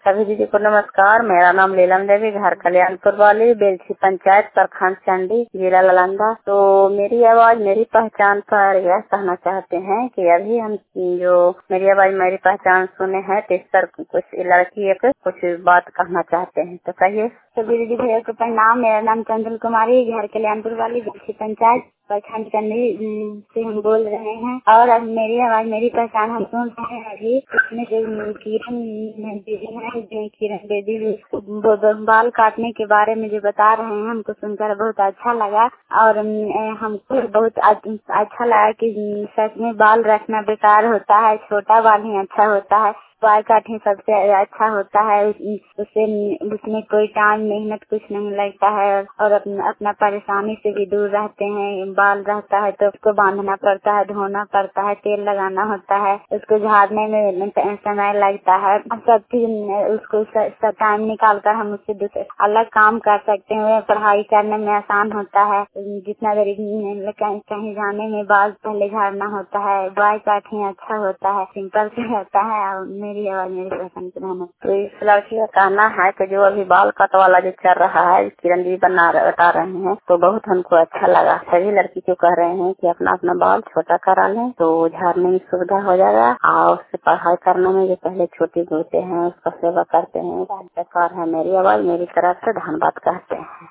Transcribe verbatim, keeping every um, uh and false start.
सभी दीदी को नमस्कार। मेरा नाम लीलम देवी, घर कल्याणपुर वाली, बेलछी पंचायत, प्रखंड चंडी, जिला नालंदा। तो मेरी आवाज मेरी पहचान पर यह कहना चाहते हैं कि अभी हम जो मेरी आवाज मेरी पहचान सुने हैं तो इस पर कुछ लड़की एक कुछ बात कहना चाहते हैं, तो कहिए। सभी दीदी भैया को प्रणाम। मेरा नाम चंद्र कुमारी, घर कल्याणपुर वाली, बेलछी पंचायत, प्रखंड चंडी से हम बोल रहे हैं। और अब मेरी आवाज मेरी पहचान हम सुन रहे हैं। अभी इसमें जो किरण दीदी है, जो किरण दीदी बाल काटने के बारे में जो बता रहे हैं, हमको सुनकर बहुत अच्छा लगा। और हमको बहुत अच्छा लगा कि सच में बाल रखना बेकार होता है, छोटा बाल ही अच्छा होता है। बाल काटने सबसे अच्छा होता है, उससे उसमें कोई टाइम मेहनत कुछ नहीं लगता है और अपना, अपना परेशानी से भी दूर रहते हैं। बाल रहता है तो उसको बांधना पड़ता है, धोना पड़ता है, तेल लगाना होता है, उसको झाड़ने में समय लगता है। सब चीज उसको टाइम निकाल कर हम उससे दूसरे अलग काम कर सकते हैं। पढ़ाई करने में आसान होता है। जितना देर कहीं जाने में बाल पहले झाड़ना होता है। बाल काटने अच्छा होता है, सिंपल से रहता है। और मेरी आवाज मेरी पसंद रहना। तो इस लड़की का कहना है कि जो अभी बाल कट वाला जो चल रहा है, किरण जी बना बता रहे हैं, तो बहुत हमको अच्छा लगा। सभी लड़की को कह रहे हैं कि अपना अपना बाल छोटा करा लें तो झाड़ने में सुविधा हो जाएगा। और उससे पढ़ाई करने में जो पहले छोटे होते हैं उसका सेवा करते हैं। सरकार है मेरी आवाज मेरी तरफ से धन्यवाद कहते हैं।